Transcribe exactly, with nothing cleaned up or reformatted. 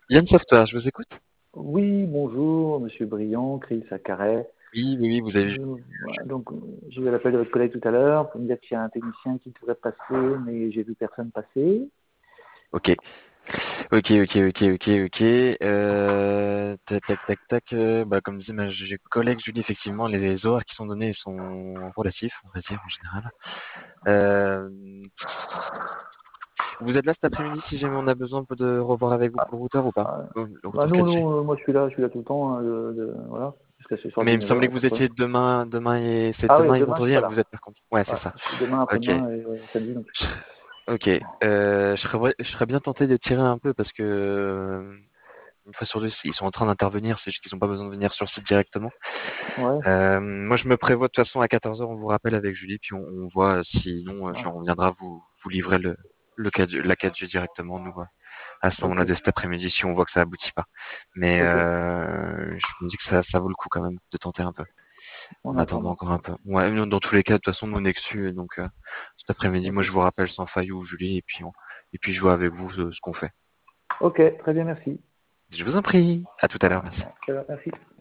Yann Software, je vous écoute. Oui, bonjour, Monsieur Briand, Chris Carré. Oui, oui, oui, vous avez vu. Euh, voilà, donc, euh, j'ai eu l'appel de votre collègue tout à l'heure pour me dire qu'il y a un technicien qui devrait passer, mais j'ai vu personne passer. Ok, ok, ok, ok, ok, ok. Euh, tac, tac, tac, tac. euh, bah, comme disait ma j'ai collègue Julie, effectivement, les horaires qui sont donnés sont relatifs, on va dire, en général. Euh, vous êtes là cet après-midi si jamais on a besoin de revoir avec vous Ah, pour le routeur ou pas? ah, Le le bah routeur non, quatre G. non, euh, moi je suis là, je suis là tout le temps, hein, de, de- voilà, jusqu'à ce soir Mais il me dix-neuf semblait heures, que pas vous de problème. étiez demain, demain et c'est Ah oui, demain et demain je suis vendredi, pas hein, que vous là. êtes par contre. Ouais, c'est Voilà, ça. je suis demain, Ok. après-demain et ouais, samedi non plus. Je- Ok. Euh, je serais, vra- je serais bien tenté de tirer un peu parce que euh, une fois sur deux, ils sont en train d'intervenir, c'est juste qu'ils n'ont pas besoin de venir sur le site directement. Ouais, Euh, moi, je me prévois de toute façon à quatorze heures, on vous rappelle avec Julie, puis on, on voit euh, sinon, euh, ouais, on reviendra vous, vous livrer le, le quatre G la quatre G directement, nous, euh, à ce ok, moment-là, dès cet après-midi, si on voit que ça aboutit pas. Mais ok, euh, je me dis que ça, ça vaut le coup quand même de tenter un peu, en en attendant attendant. encore un peu. Ouais, nous, dans tous les cas, de toute façon, nous, Nexus, donc euh, cet après-midi, moi, Ok, je vous rappelle sans faille ou Julie, et puis on, et puis je vois avec vous ce, ce qu'on fait. ok, très bien, merci. Je vous en prie. À tout à Ah, l'heure, merci. très bien, merci.